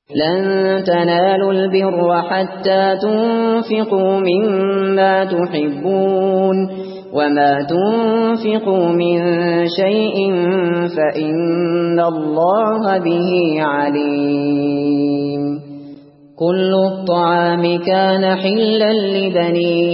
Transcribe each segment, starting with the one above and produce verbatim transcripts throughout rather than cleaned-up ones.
لن تنالوا البر حتى تنفقوا مما تحبون وما تنفقوا من شيء فإن الله به عليم كل الطعام كان حلا لبني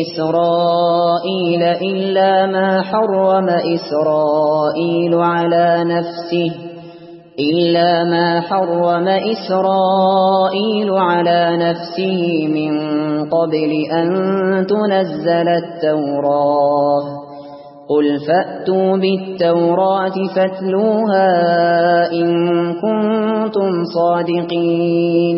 إسرائيل إلا ما حرم إسرائيل على نفسه إلا ما حرم إسرائيل على نفسه من قبل أن تنزل التوراة قل فأتوا بالتوراة فاتلوها إن كنتم صادقين.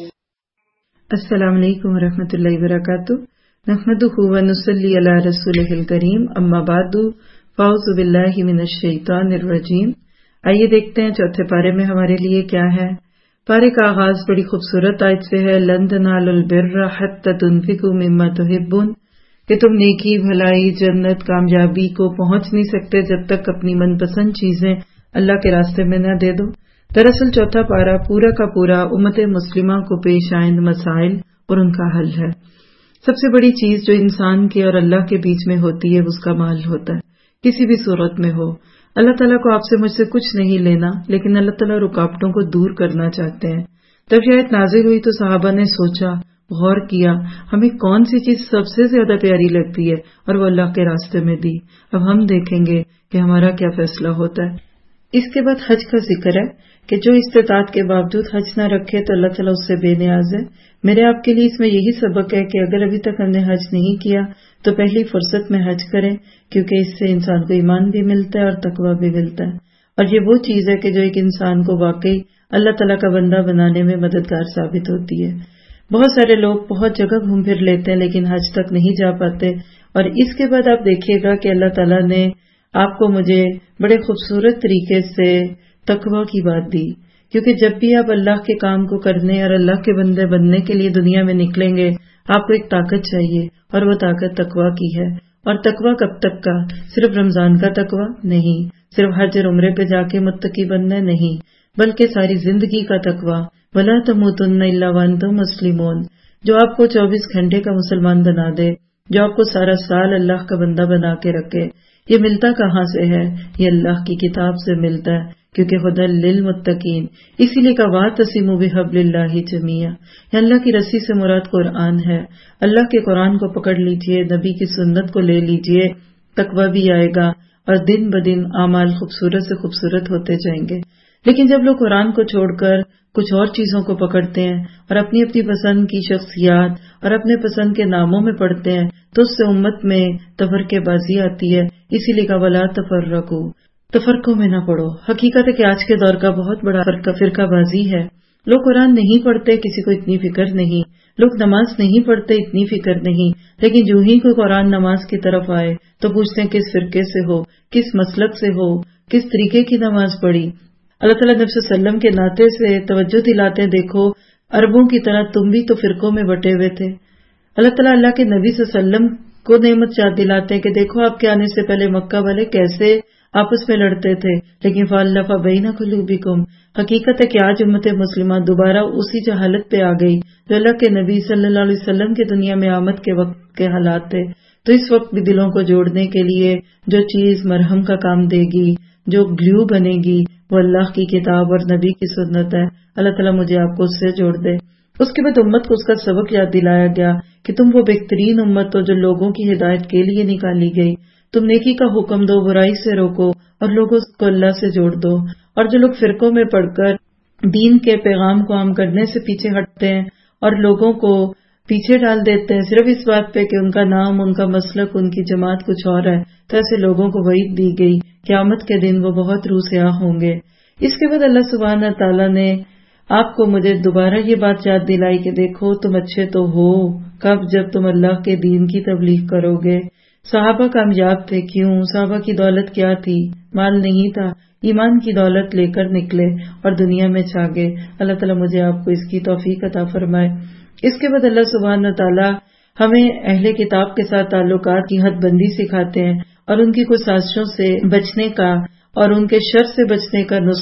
السلام علیکم ورحمۃ اللہ وبرکاتہ. نحمدہ ونصلی علی رسولہ الکریم. اما بعد فاعوذ باللہ من الشیطان الرجیم. آئیے دیکھتے ہیں چوتھے پارے میں ہمارے لیے کیا ہے. پارے کا آغاز بڑی خوبصورت آیت سے ہے. لن تنالوا البر حتی تنفقوا مما تحبون، کہ تم نیکی، بھلائی، جنت، کامیابی کو پہنچ نہیں سکتے جب تک اپنی من پسند چیزیں اللہ کے راستے میں نہ دے دو. دراصل چوتھا پارا پورا کا پورا امت مسلمہ کو پیش آئند مسائل اور ان کا حل ہے. سب سے بڑی چیز جو انسان کے اور اللہ کے بیچ میں ہوتی ہے اس کا مال ہوتا ہے، کسی بھی صورت میں ہو. اللہ تعالیٰ کو آپ سے مجھ سے کچھ نہیں لینا، لیکن اللہ تعالیٰ رکاوٹوں کو دور کرنا چاہتے ہیں. جب شاید نازل ہوئی تو صحابہ نے سوچا، غور کیا، ہمیں کون سی چیز سب سے زیادہ پیاری لگتی ہے اور وہ اللہ کے راستے میں دی. اب ہم دیکھیں گے کہ ہمارا کیا فیصلہ ہوتا ہے. اس کے بعد حج کا ذکر ہے کہ جو استطاعت کے باوجود حج نہ رکھے تو اللہ تعالیٰ اس سے بے نیاز ہے. میرے آپ کے لیے اس میں یہی سبق ہے کہ اگر ابھی تک ہم نے حج نہیں کیا تو پہلی فرصت میں حج کریں، کیونکہ اس سے انسان کو ایمان بھی ملتا ہے اور تقویٰ بھی ملتا ہے. اور یہ وہ چیز ہے کہ جو ایک انسان کو واقعی اللہ تعالیٰ کا بندہ بنانے میں مددگار ثابت ہوتی ہے. بہت سارے لوگ بہت جگہ گھوم پھر لیتے ہیں لیکن حج تک نہیں جا پاتے. اور اس کے بعد آپ دیکھیے گا کہ اللہ تعالیٰ نے آپ کو مجھے بڑے خوبصورت طریقے سے تقویٰ کی بات دی، کیونکہ جب بھی آپ اللہ کے کام کو کرنے اور اللہ کے بندے بننے کے لیے دنیا میں نکلیں گے آپ کو ایک طاقت چاہیے، اور وہ طاقت تقویٰ کی ہے. اور تقویٰ کب تک کا؟ صرف رمضان کا تقویٰ نہیں، صرف حج اور عمرے پہ جا کے متقی بننا نہیں، بلکہ ساری زندگی کا تقویٰ. وَلَا تَمُوتُنَّ إِلَّا وَأَنْتُم مُسْلِمُونَ، جو آپ کو چوبیس گھنٹے کا مسلمان بنا دے، جو آپ کو سارا سال اللہ کا بندہ بنا کے رکھے. یہ ملتا کہاں سے ہے؟ یہ اللہ کی کتاب سے ملتا ہے، کیونکہ ہدی للمتقین. اسی لیے کہ واعتصموا بحبل اللہ جمیعا، اللہ کی رسی سے مراد قرآن ہے. اللہ کے قرآن کو پکڑ لیجئے، نبی کی سنت کو لے لیجئے، تقویٰ بھی آئے گا اور دن بدن اعمال خوبصورت سے خوبصورت ہوتے جائیں گے. لیکن جب لوگ قرآن کو چھوڑ کر کچھ اور چیزوں کو پکڑتے ہیں اور اپنی اپنی پسند کی شخصیات اور اپنے پسند کے ناموں میں پڑھتے ہیں تو اس سے امت میں تفرقے بازی آتی ہے. اسی لیے کہ ولا تفرقوا، تفرقوں میں نہ پڑھو. حقیقت ہے کہ آج کے دور کا بہت بڑا فرقہ فرقہ بازی ہے. لوگ قرآن نہیں پڑھتے، کسی کو اتنی فکر نہیں. لوگ نماز نہیں پڑھتے، اتنی فکر نہیں. لیکن جو ہی کوئی قرآن نماز کی طرف آئے تو پوچھتے ہیں کس فرقے سے ہو، کس مسلک سے ہو، کس طریقے کی نماز پڑھی. اللہ تعالیٰ نبی صلی اللہ علیہ وسلم کے ناطے سے توجہ دلاتے ہیں، دیکھو عربوں کی طرح تم بھی تو فرقوں میں بٹے ہوئے تھے. اللہ تعالیٰ اللہ کے نبی صلی اللہ علیہ وسلم کو نعمت یاد دلاتے ہیں کہ دیکھو آپ کے آنے سے پہلے مکہ والے کیسے آپس میں لڑتے تھے، لیکن فَأَلَّفَ بَيْنَ قُلُوبِكُمْ. حقیقت ہے کہ آج امت مسلمہ دوبارہ اسی جہالت پہ آ گئی جو اللہ کے نبی صلی اللہ علیہ وسلم کی دنیا میں آمد کے وقت کے حالات تھے. تو اس وقت بھی دلوں کو جوڑنے کے لیے جو چیز مرہم کا کام دے گی، جو گلیو بنے گی، وہ اللہ کی کتاب اور نبی کی سنت ہے. اللہ تعالیٰ مجھے آپ کو اس سے جوڑ دے. اس کے بعد امت کو اس کا سبق یاد دلایا گیا کہ تم وہ بہترین امت ہو جو لوگوں کی ہدایت کے لیے نکالی گئی. تم نیکی کا حکم دو، برائی سے روکو اور لوگوں کو اللہ سے جوڑ دو. اور جو لوگ فرقوں میں پڑھ کر دین کے پیغام کو عام کرنے سے پیچھے ہٹتے ہیں اور لوگوں کو پیچھے ڈال دیتے ہیں صرف اس بات پہ کہ ان کا نام، ان کا مسلک، ان کی جماعت کچھ اور ہے، تو ایسے لوگوں کو وعید دی گئی قیامت کے دن وہ بہت روح سیاہ ہوں گے. اس کے بعد اللہ سبحانہ تعالیٰ نے آپ کو مجھے دوبارہ یہ بات یاد دلائی کہ دیکھو تم اچھے تو ہو کب؟ جب تم اللہ کے دین کی تبلیغ کرو گے. صحابہ کامیاب تھے، کیوں؟ صحابہ کی دولت کیا تھی؟ مال نہیں تھا، ایمان کی دولت لے کر نکلے اور دنیا میں چھا گئے. اللہ تعالیٰ مجھے آپ کو اس کی توفیق عطا فرمائے. اس کے بعد اللہ سبحانہ تعالیٰ ہمیں اہل کتاب کے ساتھ تعلقات کی حد بندی سکھاتے ہیں اور ان کی کچھ سازشوں سے بچنے کا اور ان کے شر سے بچنے کا نسخہ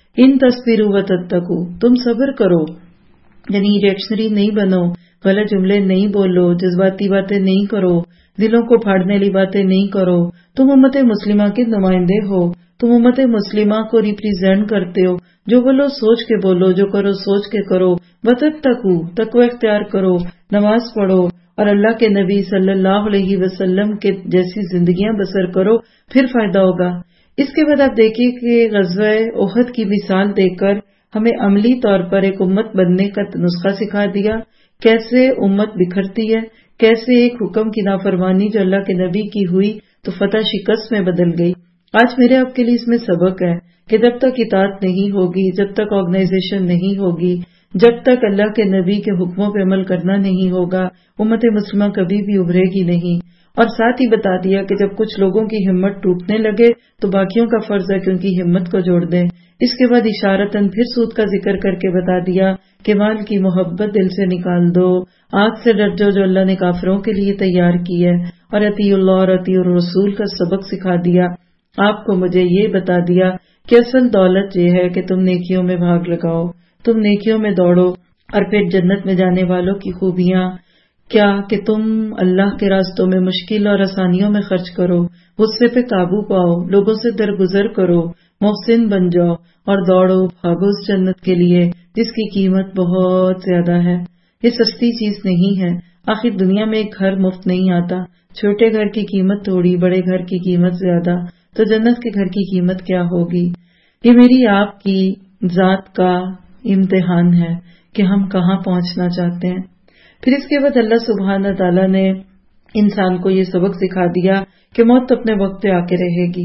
ان تصبروا وتتقوا، تم صبر کرو، یعنی ریئیکشنری نہیں بنو، غلط جملے نہیں بولو، جذباتی باتیں نہیں کرو، دلوں کو پھاڑنے والی باتیں نہیں کرو، تم امت مسلمہ کے نمائندے ہو، تم امت مسلمہ کو ریپریزینٹ کرتے ہو، جو بولو سوچ کے بولو، جو کرو سوچ کے کرو، وتتقوا، تقوی اختیار کرو، نماز پڑھو اور اللہ کے نبی صلی اللہ علیہ وسلم کے جیسی زندگیاں بسر کرو، پھر فائدہ ہوگا۔ اس کے بعد آپ دیکھیے کہ غزوہ احد کی مثال دے کر ہمیں عملی طور پر ایک امت بننے کا نسخہ سکھا دیا، کیسے امت بکھرتی ہے، کیسے ایک حکم کی نافرمانی جو اللہ کے نبی کی ہوئی تو فتح شکست میں بدل گئی۔ آج میرے آپ کے لیے اس میں سبق ہے کہ جب تک اطاعت نہیں ہوگی، جب تک آرگنائزیشن نہیں ہوگی، جب تک اللہ کے نبی کے حکموں پہ عمل کرنا نہیں ہوگا، امت مسلمہ کبھی بھی ابھرے گی نہیں۔ اور ساتھ ہی بتا دیا کہ جب کچھ لوگوں کی ہمت ٹوٹنے لگے تو باقیوں کا فرض ہے کہ ان کی ہمت کو جوڑ دیں۔ اس کے بعد اشارتاً پھر سود کا ذکر کر کے بتا دیا کہ مال کی محبت دل سے نکال دو، آگ سے ڈر جاؤ جو اللہ نے کافروں کے لیے تیار کی ہے، اور اطیع اللہ اور اطیع الرسول کا سبق سکھا دیا۔ آپ کو مجھے یہ بتا دیا کہ اصل دولت یہ ہے کہ تم نیکیوں میں بھاگ لگاؤ، تم نیکیوں میں دوڑو، اور پھر جنت میں جانے والوں کی خوبیاں کیا کہ تم اللہ کے راستوں میں مشکل اور آسانیوں میں خرچ کرو، غصے پہ قابو پاؤ، لوگوں سے درگزر کرو، محسن بن جاؤ اور دوڑو بھاگو اس جنت کے لیے جس کی قیمت بہت زیادہ ہے۔ یہ سستی چیز نہیں ہے، آخر دنیا میں ایک گھر مفت نہیں آتا، چھوٹے گھر کی قیمت تھوڑی، بڑے گھر کی قیمت زیادہ، تو جنت کے گھر کی قیمت کیا ہوگی؟ یہ میری آپ کی ذات کا امتحان ہے کہ ہم کہاں پہنچنا چاہتے ہیں۔ پھر اس کے بعد اللہ سبحانہ تعالیٰ نے انسان کو یہ سبق سکھا دیا کہ موت تو اپنے وقت پہ آ کے رہے گی،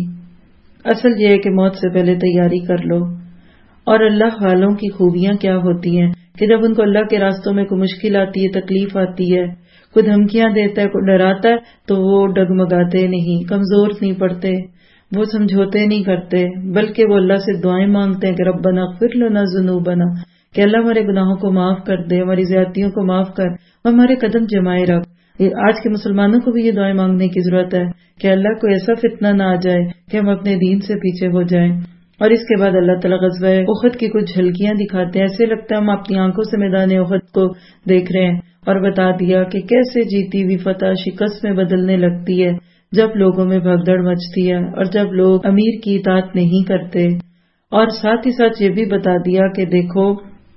اصل یہ ہے کہ موت سے پہلے تیاری کر لو۔ اور اللہ والوں کی خوبیاں کیا ہوتی ہیں کہ جب ان کو اللہ کے راستوں میں کوئی مشکل آتی ہے، تکلیف آتی ہے، کوئی دھمکیاں دیتا ہے، کوئی ڈراتا ہے، تو وہ ڈگمگاتے نہیں، کمزور نہیں پڑتے، وہ سمجھوتے نہیں کرتے، بلکہ وہ اللہ سے دعائیں مانگتے ہیں کہ ربنا اغفر لنا ذنوبنا، کہ اللہ ہمارے گناہوں کو معاف کر دے، ہماری زیادتیوں کو معاف کر اور ہمارے قدم جمائے رکھ۔ آج کے مسلمانوں کو بھی یہ دعائیں مانگنے کی ضرورت ہے کہ اللہ کو ایسا فتنہ نہ آ جائے کہ ہم اپنے دین سے پیچھے ہو جائیں۔ اور اس کے بعد اللہ تعالیٰ غزوہ احد کی کچھ جھلکیاں دکھاتے ہیں، ایسے لگتا ہے ہم اپنی آنکھوں سے میدان احد کو دیکھ رہے ہیں، اور بتا دیا کہ کیسے جیتی ہوئی فتح شکست میں بدلنے لگتی ہے جب لوگوں میں بھگدڑ مچتی ہے اور جب لوگ امیر کی اطاعت نہیں کرتے۔ اور ساتھ ہی ساتھ یہ بھی بتا دیا کہ دیکھو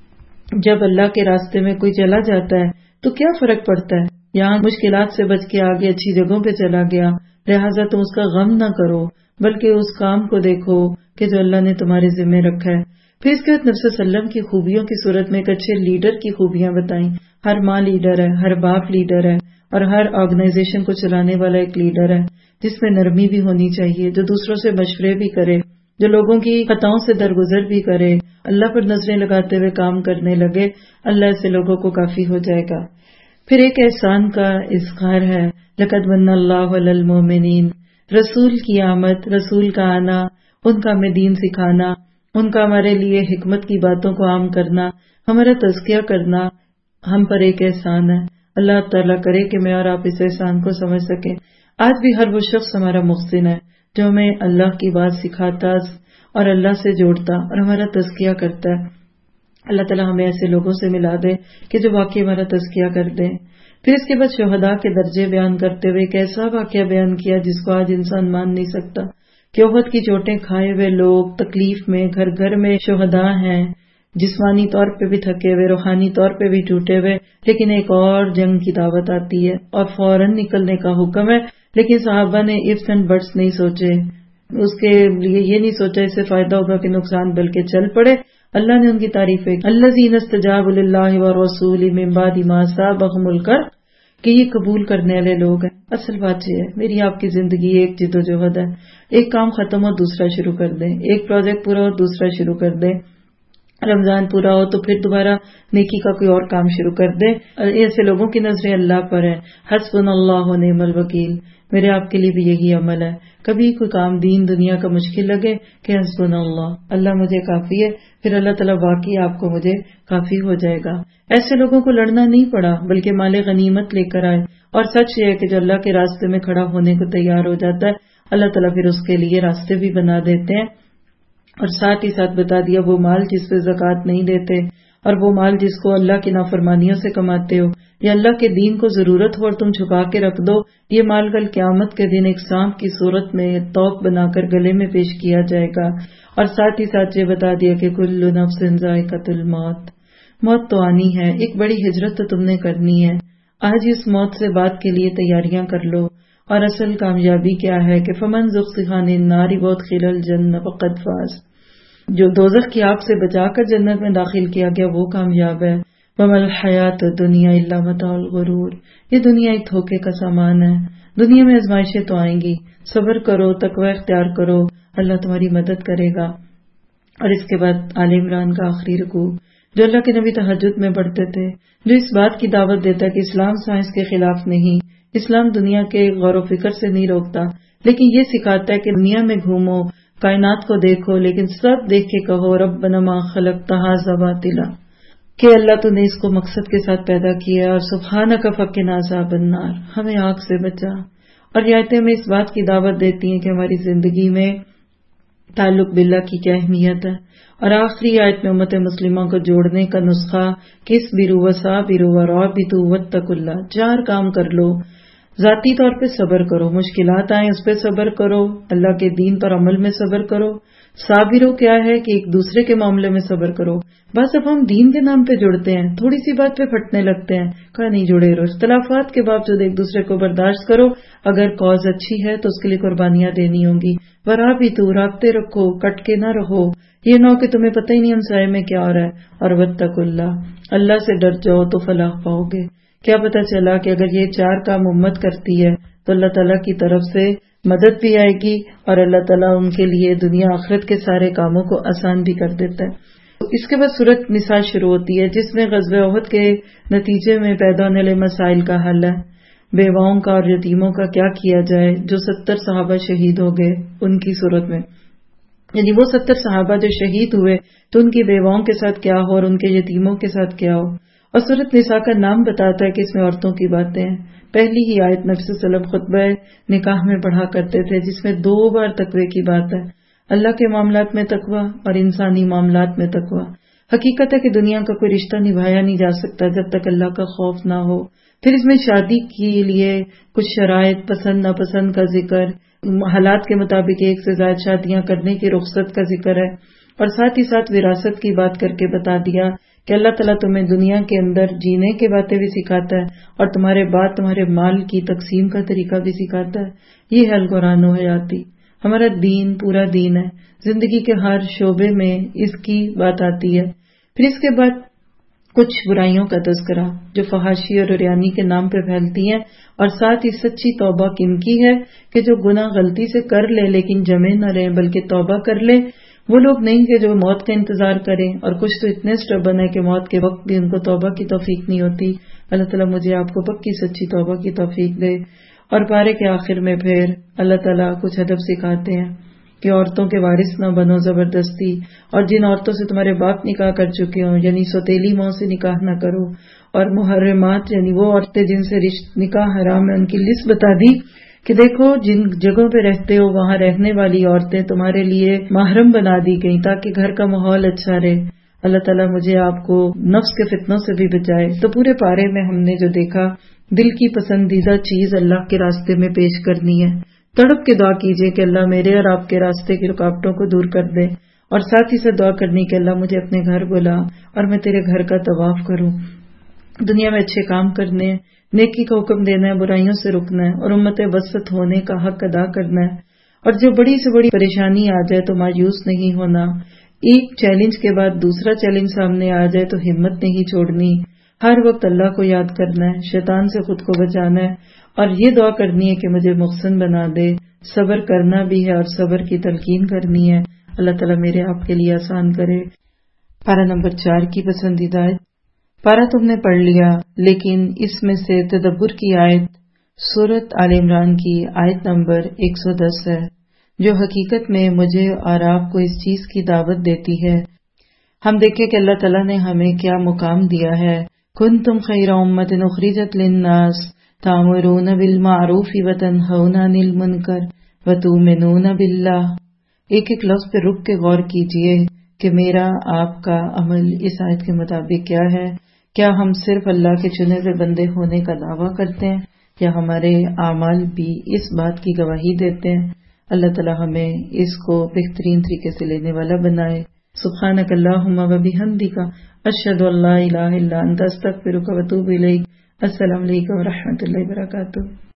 جب اللہ کے راستے میں کوئی چلا جاتا ہے تو کیا فرق پڑتا ہے، یہاں مشکلات سے بچ کے آگے اچھی جگہوں پہ چلا گیا، لہٰذا تم اس کا غم نہ کرو بلکہ اس کام کو دیکھو کہ جو اللہ نے تمہارے ذمہ رکھا ہے۔ پھر اس کے بعد نبی صلی اللہ علیہ وسلم کی خوبیوں کی صورت میں ایک اچھے لیڈر کی خوبیاں بتائیں۔ ہر ماں لیڈر ہے، ہر باپ لیڈر ہے، اور ہر آرگنائزیشن کو چلانے والا ایک لیڈر ہے جس میں نرمی بھی ہونی چاہیے، جو دوسروں سے مشورے بھی کرے، جو لوگوں کی خطاؤں سے درگزر بھی کرے، اللہ پر نظریں لگاتے ہوئے کام کرنے لگے، اللہ ایسے لوگوں کو کافی ہو جائے گا۔ پھر ایک احسان کا اظہار ہے، لقد من اللہ علی المؤمنین، رسول کی آمد، رسول کا آنا، ان کا ہمیں دین سکھانا، ان کا ہمارے لیے حکمت کی باتوں کو عام کرنا، ہمارا تزکیہ کرنا ہم پر ایک احسان ہے۔ اللہ تعالیٰ کرے کہ میں اور آپ اس احسان کو سمجھ سکیں۔ آج بھی ہر وہ شخص ہمارا محسن ہے جو ہمیں اللہ کی بات سکھاتا اور اللہ سے جوڑتا اور ہمارا تزکیہ کرتا ہے۔ اللہ تعالیٰ ہمیں ایسے لوگوں سے ملا دے کہ جو واقعی ہمارا تزکیہ کر دیں۔ پھر اس کے بعد شہداء کے درجے بیان کرتے ہوئے ایک ایسا واقعہ بیان کیا جس کو آج انسان مان نہیں سکتا کہ احد کی چوٹیں کھائے ہوئے لوگ تکلیف میں گھر گھر میں شہداء ہیں، جسمانی طور پہ بھی تھکے ہوئے، روحانی طور پہ بھی ٹوٹے ہوئے، لیکن ایک اور جنگ کی دعوت آتی ہے اور فوراً نکلنے کا حکم ہے، لیکن صحابہ نے ifs اینڈ بٹس نہیں سوچے، اس کے لیے یہ نہیں سوچا اس سے فائدہ ہوگا کہ نقصان، بلکہ چل پڑے۔ اللہ نے ان کی تعریفیں الذین استجابوا للہ والرسول من بعد ما اصابہم الکرب، کہ یہ قبول کرنے والے لوگ ہیں۔ اصل بات یہ ہے میری آپ کی زندگی ایک جد و جہد ہے، ایک کام ختم ہو دوسرا شروع کر دیں، ایک پروجیکٹ پورا ہو دوسرا شروع کر دیں، رمضان پورا ہو تو پھر دوبارہ نیکی کا کوئی اور کام شروع کر دیں۔ ایسے لوگوں کی نظریں اللہ پر ہے، حسبنا اللہ و نعم الوکیل۔ میرے آپ کے لیے بھی یہی عمل ہے، کبھی کوئی کام دین دنیا کا مشکل لگے کہ حسبنا اللہ، اللہ مجھے کافی ہے، پھر اللہ تعالیٰ واقعی آپ کو مجھے کافی ہو جائے گا۔ ایسے لوگوں کو لڑنا نہیں پڑا بلکہ مال غنیمت لے کر آئے، اور سچ یہ ہے کہ جو اللہ کے راستے میں کھڑا ہونے کو تیار ہو جاتا ہے اللہ تعالیٰ پھر اس کے لیے راستے بھی بنا دیتے ہیں۔ اور ساتھ ہی ساتھ بتا دیا وہ مال جس پہ زکوٰۃ نہیں دیتے اور وہ مال جس کو اللہ کی نافرمانیوں سے کماتے ہو یا اللہ کے دین کو ضرورت ہو اور تم چھپا کے رکھ دو، یہ مال کل قیامت کے دن ایک سانپ کی صورت میں توق بنا کر گلے میں پیش کیا جائے گا۔ اور ساتھ ہی ساتھ یہ بتا دیا کہ کل نفس ذائقۃ الموت، موت تو آنی ہے، ایک بڑی ہجرت تو تم نے کرنی ہے، آج اس موت سے بات کے لیے تیاریاں کر لو۔ اور اصل کامیابی کیا ہے کہ فمن زحزح عن النار وادخل الجنہ فقد فاز، جو دوزخ کی آگ سے بچا کر جنت میں داخل کیا گیا وہ کامیاب ہے۔ وما الحیات الدنیا الا متاع الغرور، یہ دنیا ایک دھوکے کا سامان ہے، دنیا میں آزمائشیں تو آئیں گی، صبر کرو، تقوی اختیار کرو، اللہ تمہاری مدد کرے گا۔ اور اس کے بعد آل عمران کا آخری رکوع جو اللہ کے نبی تہجد میں پڑھتے تھے، جو اس بات کی دعوت دیتا ہے کہ اسلام سائنس کے خلاف نہیں، اسلام دنیا کے غور و فکر سے نہیں روکتا، لیکن یہ سکھاتا ہے کہ دنیا میں گھومو، کائنات کو دیکھو، لیکن سب دیکھ کے کہو ربنا ما خلقت ھذا باطلا، کہ اللہ تو نے اس کو مقصد کے ساتھ پیدا کیا، اور سبحانک فقنا عذاب النار، ہمیں آگ سے بچا۔ اور یہ آیتیں میں اس بات کی دعوت دیتی ہیں کہ ہماری زندگی میں تعلق باللہ کی کیا اہمیت ہے۔ اور آخری آیت میں امت مسلمہ کو جوڑنے کا نسخہ کس برو وسا برو ورابطوا واتقوا اللہ، چار کام کر لو۔ ذاتی طور پہ صبر کرو، مشکلات آئیں اس پہ صبر کرو، اللہ کے دین پر عمل میں صبر کرو۔ صابرو کیا ہے کہ ایک دوسرے کے معاملے میں صبر کرو۔ بس اب ہم دین کے نام پہ جڑتے ہیں، تھوڑی سی بات پہ پھٹنے لگتے ہیں، کہا نہیں جڑے رہو، اختلافات کے باوجود ایک دوسرے کو برداشت کرو، اگر کاز اچھی ہے تو اس کے لیے قربانیاں دینی ہوں گی۔ ورابطوا، رابطے رکھو، کٹ کے نہ رہو، یہ نہ ہو کہ تمہیں پتہ ہی نہیں ہمسائے میں کیا ہو رہا ہے۔ اور واتقوا اللہ، اللہ سے ڈر جاؤ تو فلاح پاؤ گے۔ کیا پتہ چلا کہ اگر یہ چار کام امت کرتی ہے تو اللہ تعالیٰ کی طرف سے مدد بھی آئے گی اور اللہ تعالیٰ ان کے لیے دنیا آخرت کے سارے کاموں کو آسان بھی کر دیتا ہے۔ اس کے بعد سورۃ نساء شروع ہوتی ہے جس میں غزوہ احد کے نتیجے میں پیدا ہونے والے مسائل کا حل ہے، بیواؤں کا اور یتیموں کا کیا کیا جائے جو ستر صحابہ شہید ہو گئے ان کی صورت میں، یعنی وہ ستر صحابہ جو شہید ہوئے تو ان کی بیواؤں کے ساتھ کیا ہو اور ان کے یتیموں کے ساتھ کیا ہو۔ اور سورۃ نساء کا نام بتاتا ہے کہ اس میں عورتوں کی باتیں ہیں۔ پہلی ہی آیت نبی صلی اللہ علیہ وسلم خطبہ نکاح میں پڑھا کرتے تھے جس میں دو بار تقوی کی بات ہے، اللہ کے معاملات میں تقوی اور انسانی معاملات میں تقوی۔ حقیقت ہے کہ دنیا کا کوئی رشتہ نبھایا نہیں جا سکتا جب تک اللہ کا خوف نہ ہو۔ پھر اس میں شادی کے لیے کچھ شرائط، پسند ناپسند کا ذکر، حالات کے مطابق ایک سے زائد شادیاں کرنے کی رخصت کا ذکر ہے، اور ساتھ ہی ساتھ وراثت کی بات کر کے بتا دیا کہ اللہ تعالیٰ تمہیں دنیا کے اندر جینے کے باتیں بھی سکھاتا ہے اور تمہارے بعد تمہارے مال کی تقسیم کا طریقہ بھی سکھاتا ہے۔ یہ ہے القرآن و حیاتی، ہمارا دین پورا دین ہے، زندگی کے ہر شعبے میں اس کی بات آتی ہے۔ پھر اس کے بعد کچھ برائیوں کا تذکرہ جو فحاشی اور عریانی کے نام پہ پھیلتی ہیں، اور ساتھ ہی سچی توبہ کن کی ہے کہ جو گناہ غلطی سے کر لے لیکن جمے نہ رہے بلکہ توبہ کر لے، وہ لوگ نہیں کہ جو موت کا انتظار کریں، اور کچھ تو اتنے سٹبن ہے کہ موت کے وقت بھی ان کو توبہ کی توفیق نہیں ہوتی۔ اللہ تعالیٰ مجھے آپ کو پکی سچی توبہ کی توفیق دے۔ اور پارے کے آخر میں پھر اللہ تعالیٰ کچھ ادب سکھاتے ہیں کہ عورتوں کے وارث نہ بنو زبردستی، اور جن عورتوں سے تمہارے باپ نکاح کر چکے ہوں یعنی سوتیلی ماں سے نکاح نہ کرو، اور محرمات یعنی وہ عورتیں جن سے رشتہ نکاح حرام ہے ان کی لسٹ بتا دی کہ دیکھو جن جگہوں پہ رہتے ہو وہاں رہنے والی عورتیں تمہارے لیے محرم بنا دی گئی تاکہ گھر کا ماحول اچھا رہے۔ اللہ تعالیٰ مجھے آپ کو نفس کے فتنوں سے بھی بچائے۔ تو پورے پارے میں ہم نے جو دیکھا، دل کی پسندیدہ چیز اللہ کے راستے میں پیش کرنی ہے، تڑپ کے دعا کیجئے کہ اللہ میرے اور آپ کے راستے کی رکاوٹوں کو دور کر دے، اور ساتھ ہی سے دعا کرنی کہ اللہ مجھے اپنے گھر بلا اور میں تیرے گھر کا طواف کروں۔ دنیا میں اچھے کام کرنے، نیکی کا حکم دینا ہے، برائیوں سے رکنا ہے، اور امت وسط ہونے کا حق ادا کرنا ہے۔ اور جو بڑی سے بڑی پریشانی آ جائے تو مایوس نہیں ہونا، ایک چیلنج کے بعد دوسرا چیلنج سامنے آ جائے تو ہمت نہیں چھوڑنی، ہر وقت اللہ کو یاد کرنا ہے، شیطان سے خود کو بچانا ہے، اور یہ دعا کرنی ہے کہ مجھے محسن بنا دے، صبر کرنا بھی ہے اور صبر کی تلقین کرنی ہے۔ اللہ تعالیٰ میرے آپ کے لیے آسان کرے۔ پارہ نمبر چار کی پسندیدہ آیت۔ پارہ تم نے پڑھ لیا، لیکن اس میں سے تدبر کی آیت سورۃ آل عمران کی آیت نمبر ایک سو دس ہے، جو حقیقت میں مجھے اور آپ کو اس چیز کی دعوت دیتی ہے۔ ہم دیکھیں کہ اللہ تعالیٰ نے ہمیں کیا مقام دیا ہے۔ کنتم خیر امۃ اخرجت للناس تأمرون بالمعروف وتنہون عن المنکر وتؤمنون باللہ۔ ایک ایک لفظ پہ رک کے غور کیجئے کہ میرا آپ کا عمل اس آیت کے مطابق کیا ہے. کیا ہم صرف اللہ کے چنے ہوئے بندے ہونے کا دعویٰ کرتے ہیں یا ہمارے اعمال بھی اس بات کی گواہی دیتے ہیں؟ اللہ تعالی ہمیں اس کو بہترین طریقے سے لینے والا بنائے. سبحانک اللہم و بحمدک اشہد ان لا الہ الا انت استغفرک و اتوب الیک. السلام علیکم و رحمۃ اللہ وبرکاتہ.